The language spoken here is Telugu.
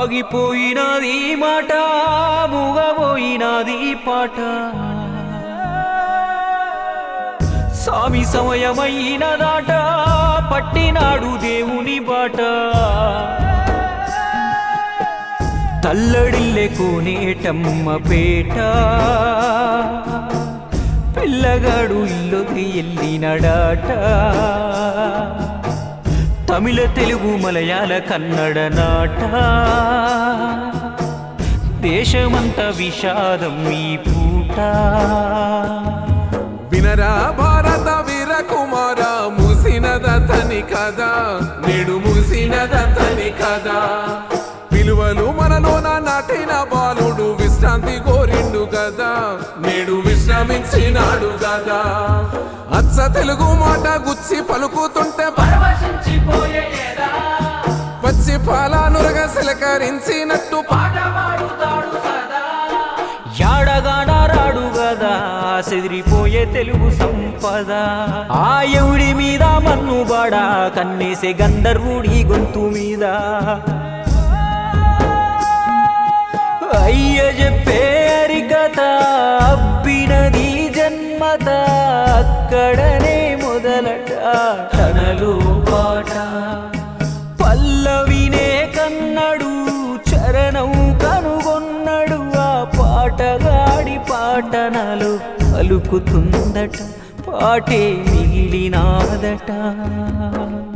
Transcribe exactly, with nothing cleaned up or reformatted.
ఆగిపోయినది మాట మూగబోయినది పాట సామి సమయమైనదాట పట్టినాడు దేవుని బాట తల్లడిల్లె కోనేటమ్మ పేట పిల్లగాడు ఇల్లుకి ఎల్లినడాట తమిళ తెలుగు మలయాళ కన్నడ నాట దేశమంత విషాదం ఈ పూట వినరా భారత వీర కుమార ముసినదతని కదా నేడు ముసినదతని కదా విలువలు మనలోన నాటిన బాలుడు విశ్రాంతి కోరిండు కదా నేడు విశ్రమించినాడు కదా అచ్చ తెలుగు మాట గుచ్చి పలుకుతుంటే వచ్చి పాలానురగా సిలకరించినట్టు పాట పాడుతాడు కదా యాడగాడారాడు గదా చెదిరిపోయే తెలుగు సంపద ఆ ఎవడి మీద మన్నుబడా కన్నేసే గంధర్వుడి గొంతు మీద అయ్య చెప్పే అరికథ అబ్బినది జన్మత అక్కడనే మొదలట తనలో పాట పల్లవినే కన్నడు చరణం కనుగొన్నడు ఆ పాటగాడి పాటనలు పలుకుతుందట పాటే మిగిలినాదట